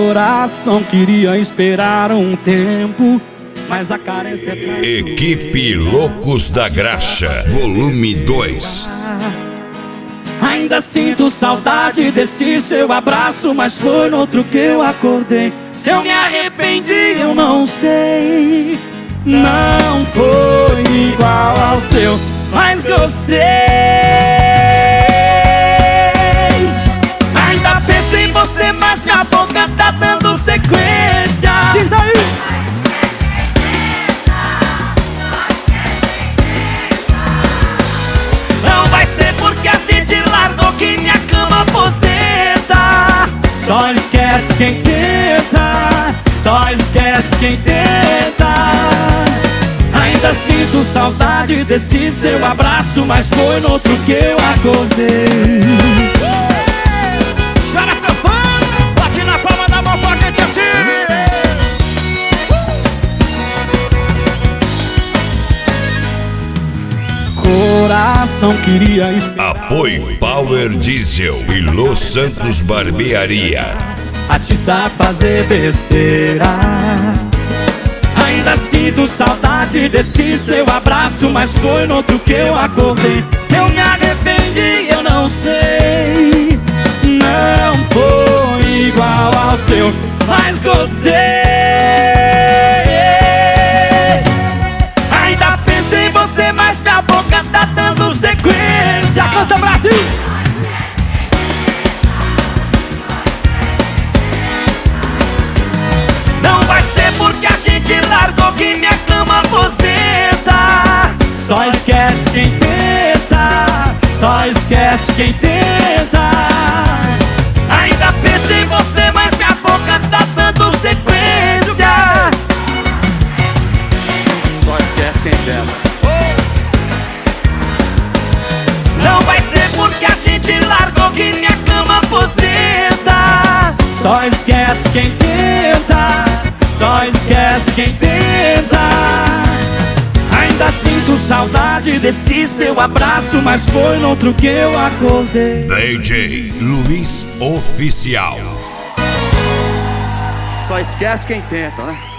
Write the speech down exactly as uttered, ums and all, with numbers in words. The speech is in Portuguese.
Coração queria esperar um tempo, mas a carência é... Equipe Loucos da Graxa, volume dois. Ainda sinto saudade desse seu abraço, mas foi no outro que eu acordei. Se eu me arrependi, eu não sei. Não foi igual ao seu, mas gostei. Ainda penso em você, mas minha boca tá dando sequência. Diz aí! Não vai ser porque a gente largou que minha cama aposenta. Só esquece quem tenta, só esquece quem tenta. Ainda sinto saudade desse seu abraço, mas foi no outro que eu acordei. Chora sanfona, bate na palma da mão pra gente assim. Coração queria esperar. Apoio Power Diesel e Los Santos Barbearia. Atiçar, fazer besteira. Ainda sinto saudade desse seu abraço, mas foi no outro que eu acordei. Se eu me arrependi, eu não sei. Não foi igual ao seu, mas gostei. Ainda penso em você, mas minha boca tá dando sequência. Canta, Brasil! Não vai ser porque a gente largou que minha cama aposenta. Só esquece quem tenta, só esquece quem tenta. Ainda penso em você, mas minha boca tá dando sequência. Só esquece quem tenta. Não vai ser porque a gente largou que minha cama aposenta. Só esquece quem tenta, só esquece quem tenta. Ainda sinto saudade desse seu abraço, mas foi no outro que eu acordei. D J Luiz Oficial. Só esquece quem tenta, né?